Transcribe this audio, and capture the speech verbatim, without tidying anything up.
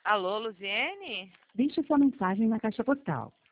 Alô, Luziene? Deixe sua mensagem na caixa postal.